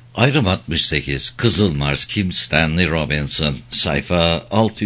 Ayrım 68 Kızıl Mars Kim Stanley Robinson sayfa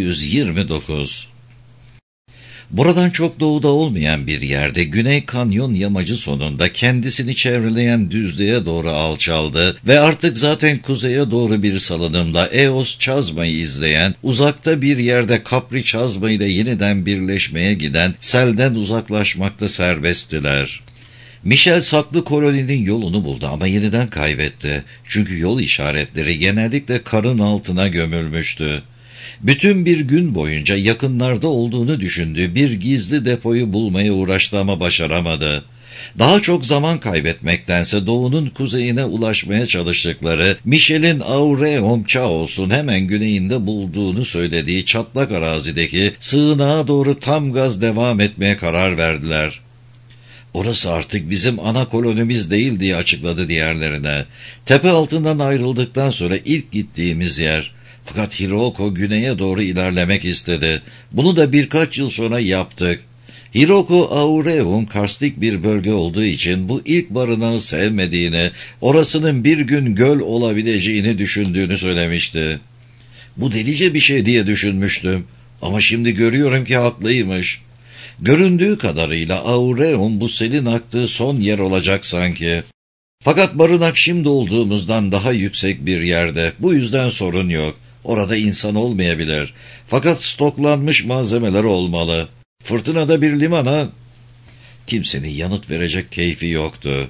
629. Buradan çok doğuda olmayan bir yerde Güney Kanyon yamacı sonunda kendisini çevreleyen düzlüğe doğru alçaldı ve artık zaten kuzeye doğru bir salınımla Eos Çazma'yı izleyen, uzakta bir yerde Capri Çazma ile yeniden birleşmeye giden selden uzaklaşmakta serbesttiler. Michel saklı koloninin yolunu buldu ama yeniden kaybetti. Çünkü yol işaretleri genellikle karın altına gömülmüştü. Bütün bir gün boyunca yakınlarda olduğunu düşündüğü bir gizli depoyu bulmaya uğraştı ama başaramadı. Daha çok zaman kaybetmektense doğunun kuzeyine ulaşmaya çalıştıkları Michel'in Aureum Chaos'un hemen güneyinde bulduğunu söylediği çatlak arazideki sığınağa doğru tam gaz devam etmeye karar verdiler. "Orası artık bizim ana kolonimiz değil," diye açıkladı diğerlerine. "Tepe altından ayrıldıktan sonra ilk gittiğimiz yer. Fakat Hiroko güneye doğru ilerlemek istedi. Bunu da birkaç yıl sonra yaptık." Hiroko Aureum karstik bir bölge olduğu için bu ilk barınağı sevmediğini, orasının bir gün göl olabileceğini düşündüğünü söylemişti. "Bu delice bir şey," diye düşünmüştüm. Ama şimdi görüyorum ki haklıymış. Göründüğü kadarıyla Aureum bu selin aktığı son yer olacak sanki. Fakat barınak şimdi olduğumuzdan daha yüksek bir yerde. Bu yüzden sorun yok. Orada insan olmayabilir. Fakat stoklanmış malzemeler olmalı. Fırtınada bir limana kimsenin yanıt verecek keyfi yoktu.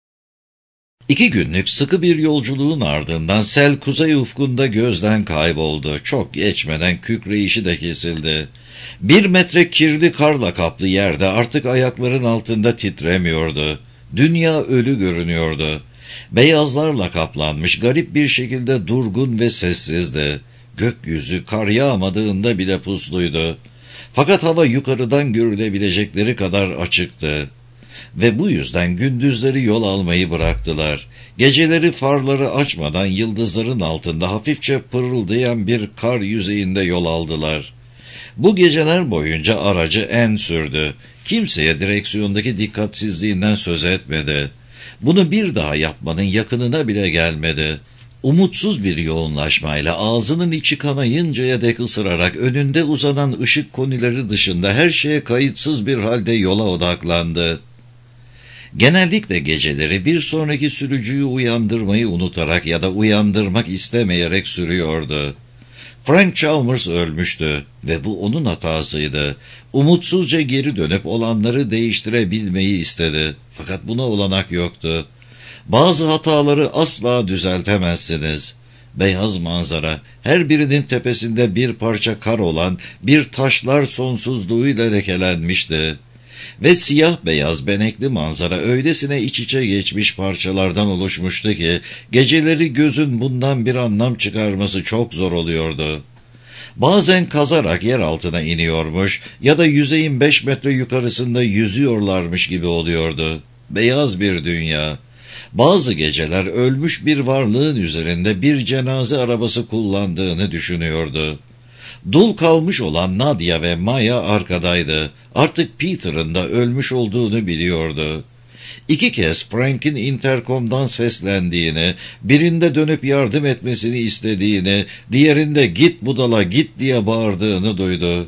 2 günlük sıkı bir yolculuğun ardından sel kuzey ufkunda gözden kayboldu. Çok geçmeden kükreyişi de kesildi. 1 metre kirli karla kaplı yerde artık ayakların altında titremiyordu. Dünya ölü görünüyordu. Beyazlarla kaplanmış, garip bir şekilde durgun ve sessizdi. Gökyüzü kar yağmadığında bile pusluydu. Fakat hava yukarıdan görülebilecekleri kadar açıktı. Ve bu yüzden gündüzleri yol almayı bıraktılar. Geceleri farları açmadan yıldızların altında hafifçe pırıldayan bir kar yüzeyinde yol aldılar. Bu geceler boyunca aracı en sürdü. Kimseye direksiyondaki dikkatsizliğinden söz etmedi. Bunu bir daha yapmanın yakınına bile gelmedi. Umutsuz bir yoğunlaşmayla ağzının içi kanayıncaya dek ısırarak önünde uzanan ışık konileri dışında her şeye kayıtsız bir halde yola odaklandı. Genellikle geceleri bir sonraki sürücüyü uyandırmayı unutarak ya da uyandırmak istemeyerek sürüyordu. Frank Chalmers ölmüştü ve bu onun hatasıydı. Umutsuzca geri dönüp olanları değiştirebilmeyi istedi. Fakat buna olanak yoktu. Bazı hataları asla düzeltemezsiniz. Beyaz manzara, her birinin tepesinde bir parça kar olan bir taşlar sonsuzluğuyla lekelenmişti. Ve siyah beyaz benekli manzara öylesine iç içe geçmiş parçalardan oluşmuştu ki geceleri gözün bundan bir anlam çıkarması çok zor oluyordu. Bazen kazarak yer altına iniyormuş ya da yüzeyin 5 metre yukarısında yüzüyorlarmış gibi oluyordu. Beyaz bir dünya. Bazı geceler ölmüş bir varlığın üzerinde bir cenaze arabası kullandığını düşünüyordu. Dul kalmış olan Nadia ve Maya arkadaydı. Artık Peter'ın da ölmüş olduğunu biliyordu. 2 kez Frank'in interkomdan seslendiğini, birinde dönüp yardım etmesini istediğini, diğerinde "Git budala git" diye bağırdığını duydu.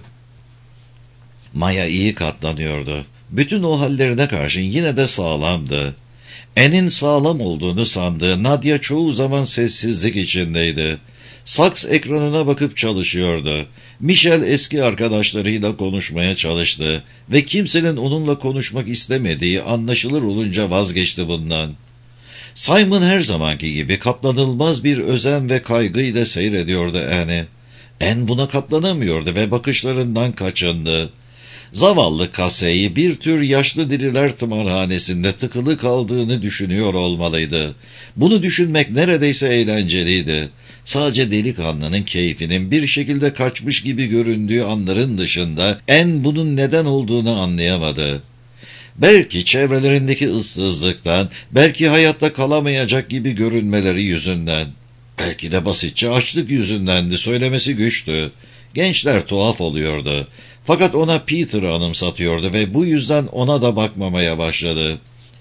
Maya iyi katlanıyordu. Bütün o hallerine karşın yine de sağlamdı. Anne'in sağlam olduğunu sandığı Nadia çoğu zaman sessizlik içindeydi. Saks ekranına bakıp çalışıyordu. Michel eski arkadaşlarıyla konuşmaya çalıştı ve kimsenin onunla konuşmak istemediği anlaşılır olunca vazgeçti bundan. Simon her zamanki gibi katlanılmaz bir özen ve kaygıyla seyrediyordu Anne. Anne buna katlanamıyordu ve bakışlarından kaçındı. Zavallı Casey'i bir tür yaşlı diriler tımarhanesinde tıkılı kaldığını düşünüyor olmalıydı. Bunu düşünmek neredeyse eğlenceliydi. Sadece delikanlının keyfinin bir şekilde kaçmış gibi göründüğü anların dışında en bunun neden olduğunu anlayamadı. Belki çevrelerindeki ıssızlıktan, belki hayatta kalamayacak gibi görünmeleri yüzünden. Belki de basitçe açlık yüzündendi, söylemesi güçtü. Gençler tuhaf oluyordu. Fakat ona Peter'ı anımsatıyordu ve bu yüzden ona da bakmamaya başladı.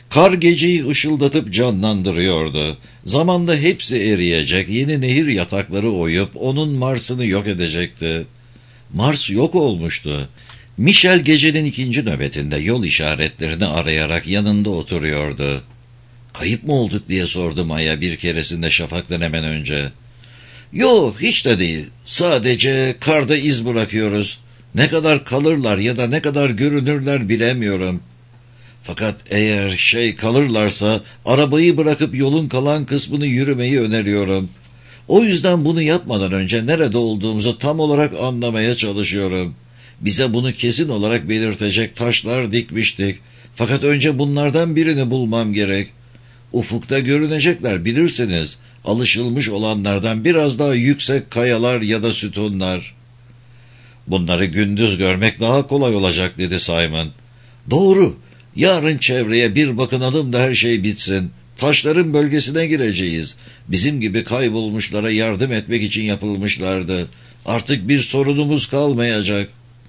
Kar geceyi ışıldatıp canlandırıyordu. Zamanla hepsi eriyecek, yeni nehir yatakları oyup onun Mars'ını yok edecekti. Mars yok olmuştu. Michel gecenin ikinci nöbetinde yol işaretlerini arayarak yanında oturuyordu. "Kayıp mı olduk?" diye sordu Maya bir keresinde şafaktan hemen önce. "Yok, hiç de değil. Sadece karda iz bırakıyoruz. Ne kadar kalırlar ya da ne kadar görünürler bilemiyorum. Fakat eğer kalırlarsa arabayı bırakıp yolun kalan kısmını yürümeyi öneriyorum. O yüzden bunu yapmadan önce nerede olduğumuzu tam olarak anlamaya çalışıyorum. Bize bunu kesin olarak belirtecek taşlar dikmiştik. Fakat önce bunlardan birini bulmam gerek. Ufukta görünecekler, bilirsiniz. Alışılmış olanlardan biraz daha yüksek kayalar ya da sütunlar." "Bunları gündüz görmek daha kolay olacak," dedi Simon. "Doğru. Yarın çevreye bir bakınalım da her şey bitsin. Taşların bölgesine gireceğiz. Bizim gibi kaybolmuşlara yardım etmek için yapılmışlardı. Artık bir sorunumuz kalmayacak."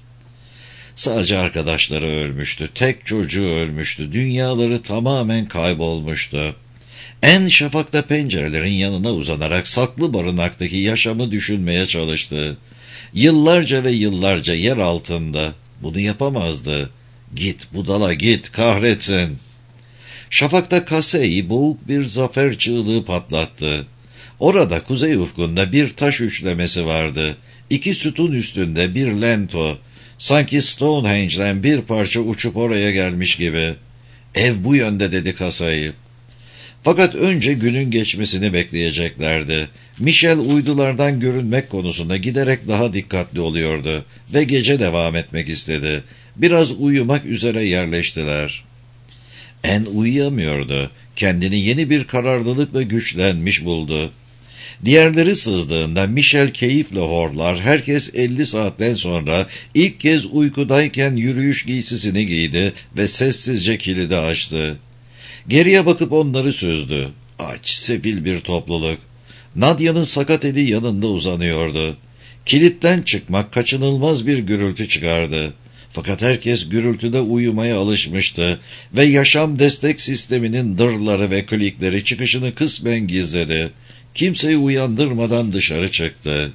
Sadece arkadaşları ölmüştü. Tek çocuğu ölmüştü. Dünyaları tamamen kaybolmuştu. En şafakta pencerelerin yanına uzanarak saklı barınaktaki yaşamı düşünmeye çalıştı. Yıllarca ve yıllarca yer altında. Bunu yapamazdı. "Git budala git, kahretsin." Şafakta Kasey boğuk bir zafer çığlığı patlattı. Orada kuzey ufkunda bir taş üçlemesi vardı. İki sütun üstünde bir lento. Sanki Stonehenge'den bir parça uçup oraya gelmiş gibi. "Ev bu yönde," dedi Kasey. Fakat önce günün geçmesini bekleyeceklerdi. Michel uydulardan görünmek konusunda giderek daha dikkatli oluyordu ve gece devam etmek istedi. Biraz uyumak üzere yerleştiler. En uyuyamıyordu. Kendini yeni bir kararlılıkla güçlenmiş buldu. Diğerleri sızdığında Michel keyifle horlar, herkes 50 saatten sonra ilk kez uykudayken yürüyüş giysisini giydi ve sessizce kilidi açtı. Geriye bakıp onları süzdü. Aç, sefil bir topluluk. Nadia'nın sakat eli yanında uzanıyordu. Kilitten çıkmak kaçınılmaz bir gürültü çıkardı. Fakat herkes gürültüde uyumaya alışmıştı ve yaşam destek sisteminin dırları ve klikleri çıkışını kısmen gizledi. Kimseyi uyandırmadan dışarı çıktı.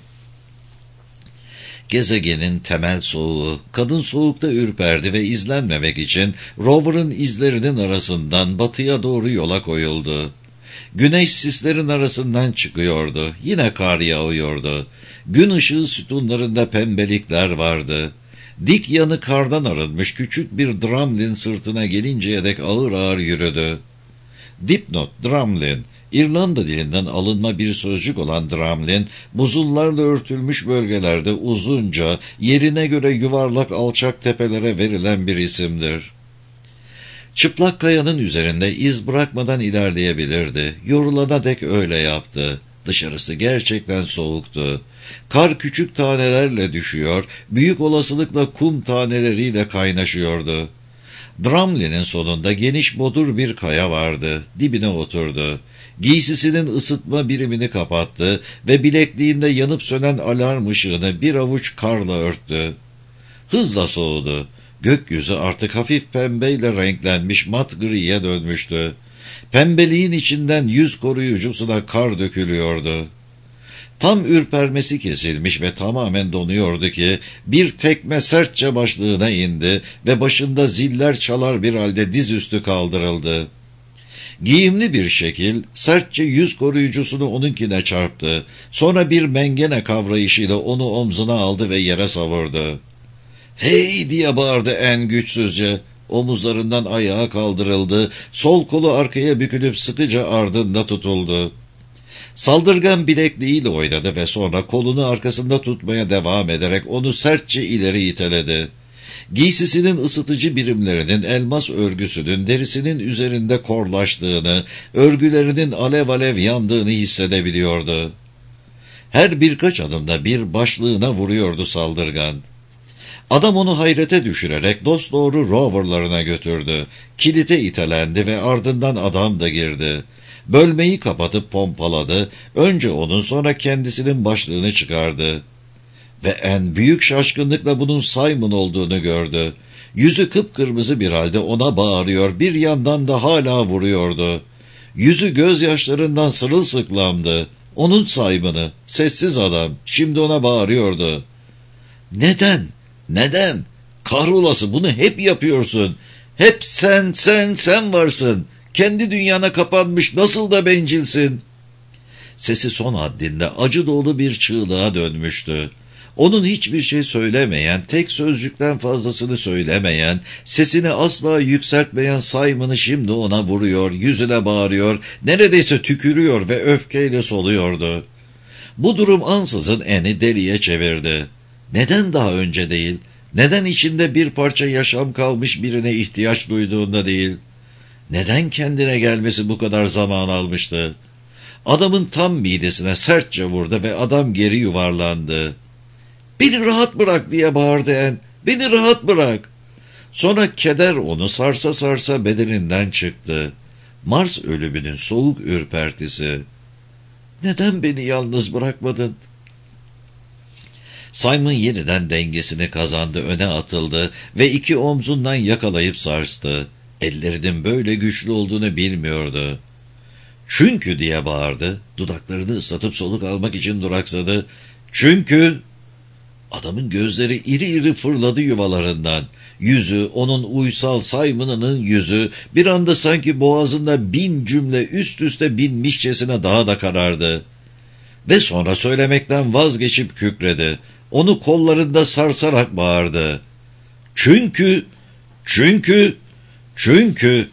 Gezegenin temel soğuğu, kadın soğukta ürperdi ve izlenmemek için rover'ın izlerinin arasından batıya doğru yola koyuldu. Güneş sislerin arasından çıkıyordu, yine kar yağıyordu. Gün ışığı sütunlarında pembelikler vardı. Dik yanı kardan arınmış küçük bir Dramlin sırtına gelinceye dek ağır ağır yürüdü. Dipnot, Dramlin, İrlanda dilinden alınma bir sözcük olan Dramlin, buzullarla örtülmüş bölgelerde uzunca, yerine göre yuvarlak alçak tepelere verilen bir isimdir. Çıplak kayanın üzerinde iz bırakmadan ilerleyebilirdi. Yorulana dek öyle yaptı. Dışarısı gerçekten soğuktu. Kar küçük tanelerle düşüyor, büyük olasılıkla kum taneleriyle kaynaşıyordu. Dramlin'in sonunda geniş bodur bir kaya vardı. Dibine oturdu. Giysisinin ısıtma birimini kapattı ve bilekliğinde yanıp sönen alarm ışığını bir avuç karla örttü. Hızla soğudu. Gökyüzü artık hafif pembeyle renklenmiş mat griye dönmüştü. Pembeliğin içinden yüz koruyucusuna kar dökülüyordu. Tam ürpermesi kesilmiş ve tamamen donuyordu ki bir tekme sertçe başlığına indi ve başında ziller çalar bir halde dizüstü kaldırıldı. Giyimli bir şekil sertçe yüz koruyucusunu onunkine çarptı. Sonra bir mengene kavrayışıyla onu omzuna aldı ve yere savurdu. "Hey!" diye bağırdı en güçsüzce. Omuzlarından ayağa kaldırıldı. Sol kolu arkaya bükülüp sıkıca ardında tutuldu. Saldırgan bilekliğiyle oynadı ve sonra kolunu arkasında tutmaya devam ederek onu sertçe ileri iteledi. Giysisinin ısıtıcı birimlerinin elmas örgüsünün derisinin üzerinde korlaştığını, örgülerinin alev alev yandığını hissedebiliyordu. Her birkaç adımda bir başlığına vuruyordu saldırgan. Adam onu hayrete düşürerek dosdoğru roverlarına götürdü. Kilite itelendi ve ardından adam da girdi. Bölmeyi kapatıp pompaladı. Önce onun sonra kendisinin başlığını çıkardı. Ve en büyük şaşkınlıkla bunun Simon olduğunu gördü. Yüzü kıpkırmızı bir halde ona bağırıyor, bir yandan da hala vuruyordu. Yüzü gözyaşlarından sırılsıklamdı. Onun Simon'ı, sessiz adam, şimdi ona bağırıyordu. Neden? Neden? Kahrolası, bunu hep yapıyorsun. Hep sen varsın. Kendi dünyana kapanmış, nasıl da bencilsin. Sesi son haddinde acı dolu bir çığlığa dönmüştü. Onun hiçbir şey söylemeyen, tek sözcükten fazlasını söylemeyen, sesini asla yükseltmeyen Simon'ı şimdi ona vuruyor, yüzüne bağırıyor, neredeyse tükürüyor ve öfkeyle soluyordu. Bu durum ansızın Anne'i deliye çevirdi. Neden daha önce değil? Neden içinde bir parça yaşam kalmış birine ihtiyaç duyduğunda değil? Neden kendine gelmesi bu kadar zaman almıştı? Adamın tam midesine sertçe vurdu ve adam geri yuvarlandı. "Beni rahat bırak!" diye bağırdı Anne. "Beni rahat bırak!" Sonra keder onu sarsa sarsa bedeninden çıktı. Mars ölümünün soğuk ürpertisi. "Neden beni yalnız bırakmadın?" Simon yeniden dengesini kazandı, öne atıldı ve iki omzundan yakalayıp sarstı. Ellerinin böyle güçlü olduğunu bilmiyordu. "Çünkü" diye bağırdı. Dudaklarını ıslatıp soluk almak için duraksadı. "Çünkü..." Adamın gözleri iri iri fırladı yuvalarından. Yüzü, onun uysal Simon'ının yüzü, bir anda sanki boğazında 1000 cümle üst üste binmişçesine daha da karardı. Ve sonra söylemekten vazgeçip kükredi. Onu kollarında sarsarak bağırdı. "Çünkü, çünkü, çünkü..."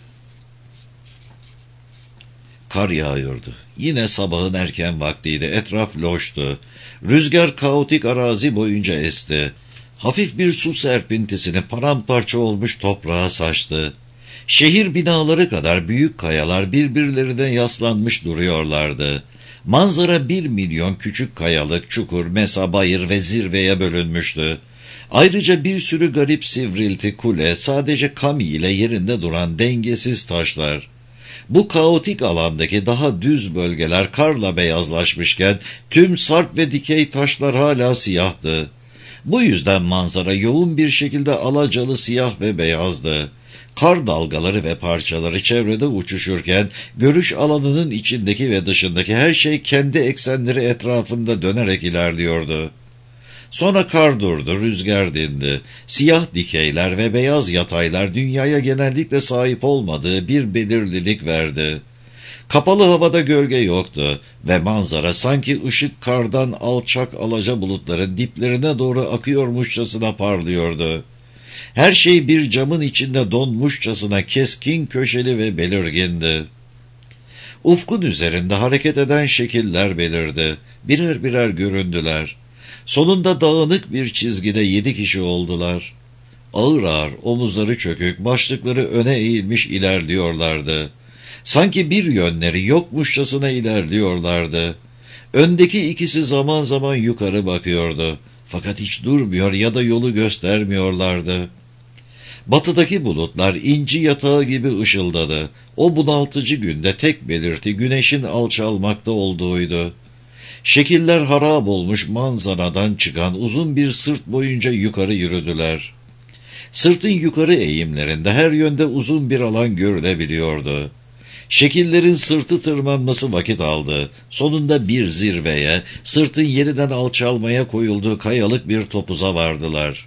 Kar yağıyordu. Yine sabahın erken vaktiydi. Etraf loştu. Rüzgar kaotik arazi boyunca esti. Hafif bir su serpintisini paramparça olmuş toprağa saçtı. Şehir binaları kadar büyük kayalar birbirlerine yaslanmış duruyorlardı. Manzara 1 milyon küçük kayalık, çukur, mesa, bayır ve zirveye bölünmüştü. Ayrıca bir sürü garip sivrilti, kule, sadece kami ile yerinde duran dengesiz taşlar. Bu kaotik alandaki daha düz bölgeler karla beyazlaşmışken tüm sarp ve dikey taşlar hala siyahtı. Bu yüzden manzara yoğun bir şekilde alacalı siyah ve beyazdı. Kar dalgaları ve parçaları çevrede uçuşurken görüş alanının içindeki ve dışındaki her şey kendi eksenleri etrafında dönerek ilerliyordu. Sonra kar durdu, rüzgar dindi. Siyah dikeyler ve beyaz yataylar dünyaya genellikle sahip olmadığı bir belirlilik verdi. Kapalı havada gölge yoktu ve manzara sanki ışık kardan alçak alaca bulutların diplerine doğru akıyormuşçasına parlıyordu. Her şey bir camın içinde donmuşçasına keskin, köşeli ve belirgindi. Ufkun üzerinde hareket eden şekiller belirdi. Birer birer göründüler. Sonunda dağınık bir çizgide 7 kişi oldular. Ağır ağır, omuzları çökük, başlıkları öne eğilmiş ilerliyorlardı. Sanki bir yönleri yokmuşçasına ilerliyorlardı. Öndeki ikisi zaman zaman yukarı bakıyordu. Fakat hiç durmuyor ya da yolu göstermiyorlardı. Batıdaki bulutlar inci yatağı gibi ışıldadı. O bunaltıcı günde tek belirti güneşin alçalmakta olduğuydu. Şekiller harap olmuş manzaradan çıkan uzun bir sırt boyunca yukarı yürüdüler. Sırtın yukarı eğimlerinde her yönde uzun bir alan görülebiliyordu. Şekillerin sırtı tırmanması vakit aldı. Sonunda bir zirveye, sırtın yeniden alçalmaya koyulduğu kayalık bir topuza vardılar.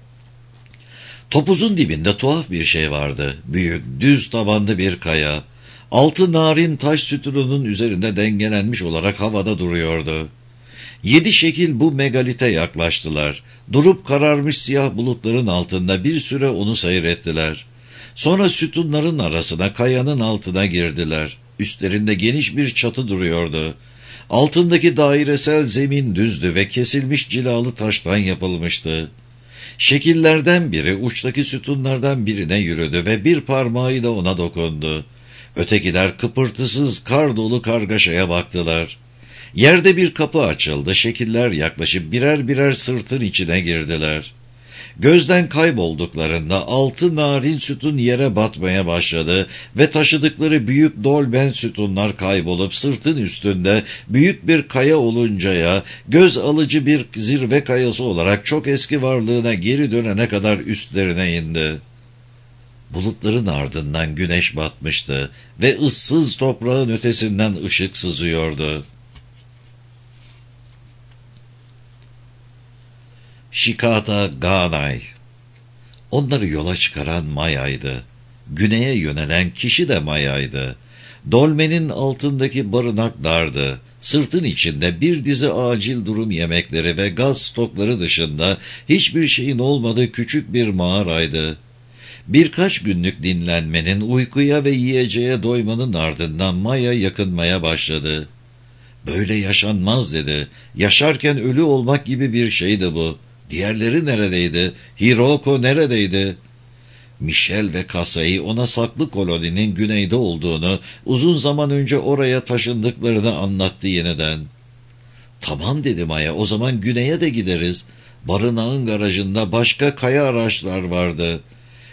Topuzun dibinde tuhaf bir şey vardı. Büyük, düz tabanlı bir kaya. Altı narin taş sütununun üzerinde dengelenmiş olarak havada duruyordu. 7 şekil bu megalite yaklaştılar. Durup kararmış siyah bulutların altında bir süre onu seyrettiler. Sonra sütunların arasına, kayanın altına girdiler. Üstlerinde geniş bir çatı duruyordu. Altındaki dairesel zemin düzdü ve kesilmiş cilalı taştan yapılmıştı. Şekillerden biri uçtaki sütunlardan birine yürüdü ve bir parmağıyla ona dokundu. Ötekiler kıpırtısız kar dolu kargaşaya baktılar. Yerde bir kapı açıldı, şekiller yaklaşıp birer birer sırtın içine girdiler. Gözden kaybolduklarında altı narin sütun yere batmaya başladı ve taşıdıkları büyük dolmen sütunlar kaybolup sırtın üstünde büyük bir kaya oluncaya, göz alıcı bir zirve kayası olarak çok eski varlığına geri dönene kadar üstlerine indi. Bulutların ardından güneş batmıştı ve ıssız toprağın ötesinden ışık sızıyordu. Shikata Ganai. Onları yola çıkaran Maya'ydı. Güneye yönelen kişi de Maya'ydı. Dolmenin altındaki barınak dardı. Sırtın içinde bir dizi acil durum yemekleri ve gaz stokları dışında hiçbir şeyin olmadığı küçük bir mağaraydı. Birkaç günlük dinlenmenin, uykuya ve yiyeceğe doymanın ardından Maya yakınmaya başladı. Böyle yaşanmaz dedi. Yaşarken ölü olmak gibi bir şeydi bu. Diğerleri neredeydi? Hiroko neredeydi? Michel ve Kasai ona saklı koloninin güneyde olduğunu, uzun zaman önce oraya taşındıklarını anlattı yeniden. Tamam dedi Maya, o zaman güneye de gideriz. Barınağın garajında başka kaya araçlar vardı.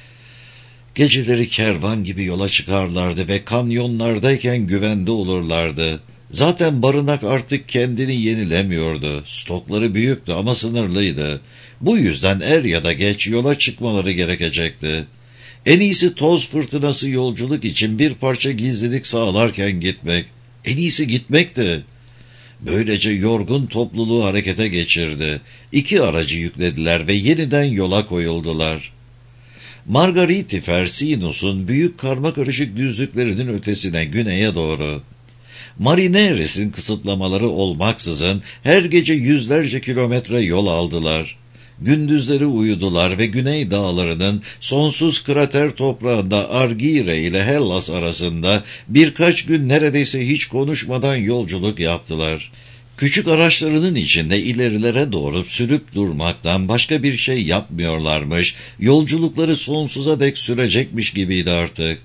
Geceleri kervan gibi yola çıkarlardı ve kanyonlardayken güvende olurlardı. Zaten barınak artık kendini yenilemiyordu. Stokları büyüktü ama sınırlıydı. Bu yüzden er ya da geç yola çıkmaları gerekecekti. En iyisi toz fırtınası yolculuk için bir parça gizlilik sağlarken gitmek. En iyisi gitmekti. Böylece yorgun topluluğu harekete geçirdi. 2 aracı yüklediler ve yeniden yola koyuldular. Margariti Fersinus'un büyük karmakarışık düzlüklerinin ötesine güneye doğru. Marineres'in kısıtlamaları olmaksızın her gece yüzlerce kilometre yol aldılar. Gündüzleri uyudular ve Güney Dağları'nın sonsuz krater toprağında Argire ile Hellas arasında birkaç gün neredeyse hiç konuşmadan yolculuk yaptılar. Küçük araçlarının içinde ilerilere doğru sürüp durmaktan başka bir şey yapmıyorlarmış, yolculukları sonsuza dek sürecekmiş gibiydi artık.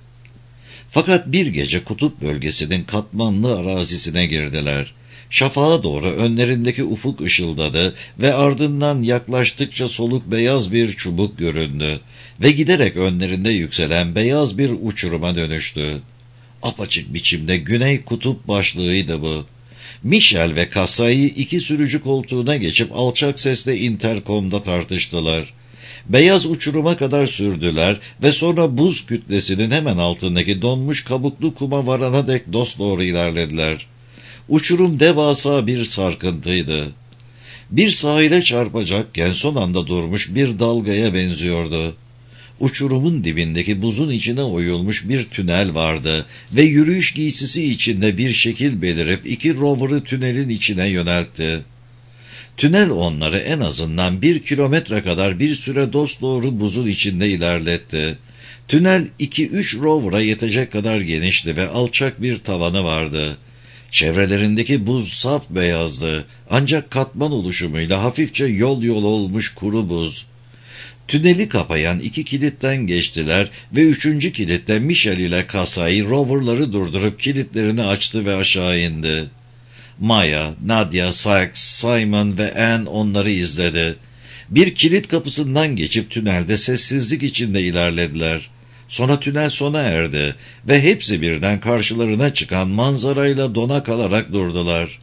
Fakat bir gece kutup bölgesinin katmanlı arazisine girdiler. Şafağa doğru önlerindeki ufuk ışıldadı ve ardından yaklaştıkça soluk beyaz bir çubuk göründü ve giderek önlerinde yükselen beyaz bir uçuruma dönüştü. Apaçık biçimde Güney Kutup başlığıydı bu. Michel ve Kasai 2 sürücü koltuğuna geçip alçak sesle interkomda tartıştılar. Beyaz uçuruma kadar sürdüler ve sonra buz kütlesinin hemen altındaki donmuş kabuklu kuma varana dek dosdoğru ilerlediler. Uçurum devasa bir sarkıntıydı. Bir sahile çarpacakken son anda durmuş bir dalgaya benziyordu. Uçurumun dibindeki buzun içine oyulmuş bir tünel vardı ve yürüyüş giysisi içinde bir şekil belirip 2 rover'ı tünelin içine yöneltti. Tünel onları en azından 1 kilometre kadar bir süre dosdoğru buzun içinde ilerletti. Tünel 2-3 rover'a yetecek kadar genişti ve alçak bir tavanı vardı. Çevrelerindeki buz saf beyazdı, ancak katman oluşumuyla hafifçe yol olmuş kuru buz. Tüneli kapayan 2 kilitten geçtiler ve 3. kilitte Michel ile Kasai roverları durdurup kilitlerini açtı ve aşağı indi. Maya, Nadia, Sykes, Simon ve Anne onları izledi. Bir kilit kapısından geçip tünelde sessizlik içinde ilerlediler. Sonra tünel sona erdi ve hepsi birden karşılarına çıkan manzarayla dona kalarak durdular.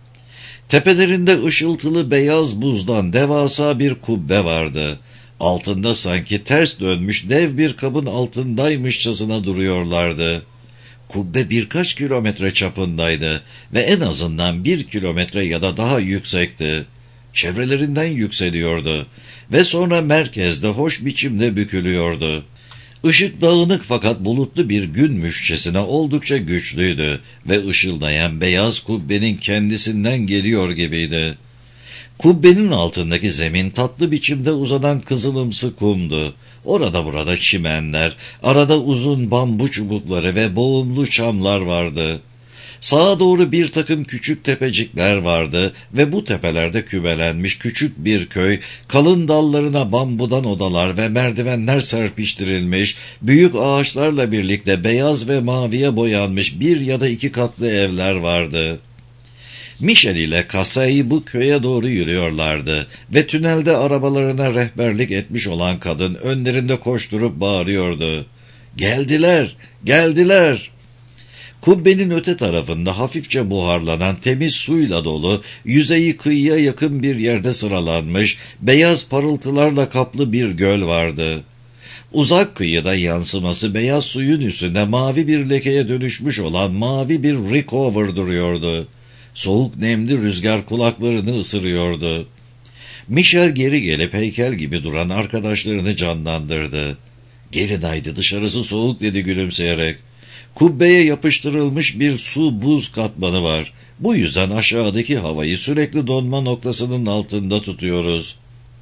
Tepelerinde ışıltılı beyaz buzdan devasa bir kubbe vardı. Altında sanki ters dönmüş dev bir kabın altındaymışçasına duruyorlardı. Kubbe birkaç kilometre çapındaydı ve en azından 1 kilometre ya da daha yüksekti. Çevrelerinden yükseliyordu ve sonra merkezde hoş biçimde bükülüyordu. Işık dağınık fakat bulutlu bir günmüşçesine oldukça güçlüydü ve ışıldayan beyaz kubbenin kendisinden geliyor gibiydi. Kubbenin altındaki zemin tatlı biçimde uzanan kızılımsı kumdu. Orada burada çimenler, arada uzun bambu çubukları ve boğumlu çamlar vardı. Sağa doğru bir takım küçük tepecikler vardı ve bu tepelerde kümelenmiş küçük bir köy, kalın dallarına bambudan odalar ve merdivenler serpiştirilmiş, büyük ağaçlarla birlikte beyaz ve maviye boyanmış 1 ya da 2 katlı evler vardı. Michel ile Kasai bu köye doğru yürüyorlardı ve tünelde arabalarına rehberlik etmiş olan kadın önlerinde koşturup bağırıyordu. "Geldiler, geldiler!" Kubbenin öte tarafında hafifçe buharlanan temiz suyla dolu, yüzeyi kıyıya yakın bir yerde sıralanmış, beyaz parıltılarla kaplı bir göl vardı. Uzak kıyıda yansıması beyaz suyun üstünde mavi bir lekeye dönüşmüş olan mavi bir Rickover duruyordu. Soğuk nemli rüzgar kulaklarını ısırıyordu. Michel geri gelip heykel gibi duran arkadaşlarını canlandırdı. "Gelin haydi, dışarısı soğuk," dedi gülümseyerek. "Kubbeye yapıştırılmış bir su buz katmanı var. Bu yüzden aşağıdaki havayı sürekli donma noktasının altında tutuyoruz."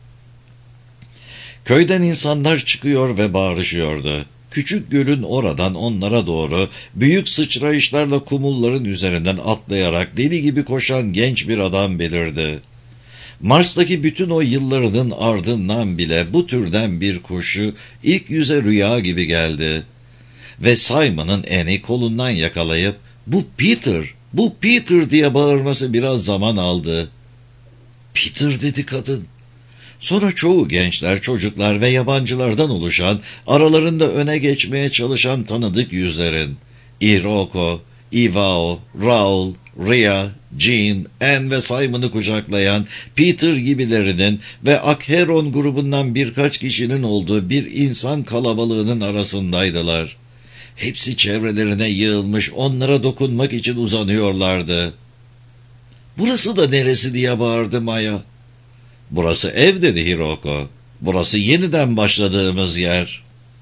Köyden insanlar çıkıyor ve bağırışıyordu. Küçük gölün oradan onlara doğru büyük sıçrayışlarla kumulların üzerinden atlayarak deli gibi koşan genç bir adam belirdi. Mars'taki bütün o yıllarının ardından bile bu türden bir koşu ilk yüze rüya gibi geldi. Ve Simon'ın Annie'i kolundan yakalayıp "Bu Peter, bu Peter," diye bağırması biraz zaman aldı. "Peter," dedi kadın. Sonra çoğu gençler, çocuklar ve yabancılardan oluşan, aralarında öne geçmeye çalışan tanıdık yüzlerin, Iroko, Ivao, Raul, Ria, Jean, Anne ve Simon'ı kucaklayan Peter gibilerinin ve Akheron grubundan birkaç kişinin olduğu bir insan kalabalığının arasındaydılar. Hepsi çevrelerine yığılmış, onlara dokunmak için uzanıyorlardı. "Burası da neresi?" diye bağırdı Maya. "Burası ev," dedi Hiroko. "Burası yeniden başladığımız yer."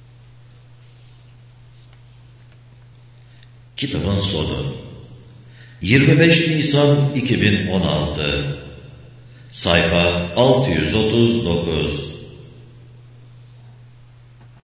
Kitabın sonu 25 Nisan 2016 Sayfa 639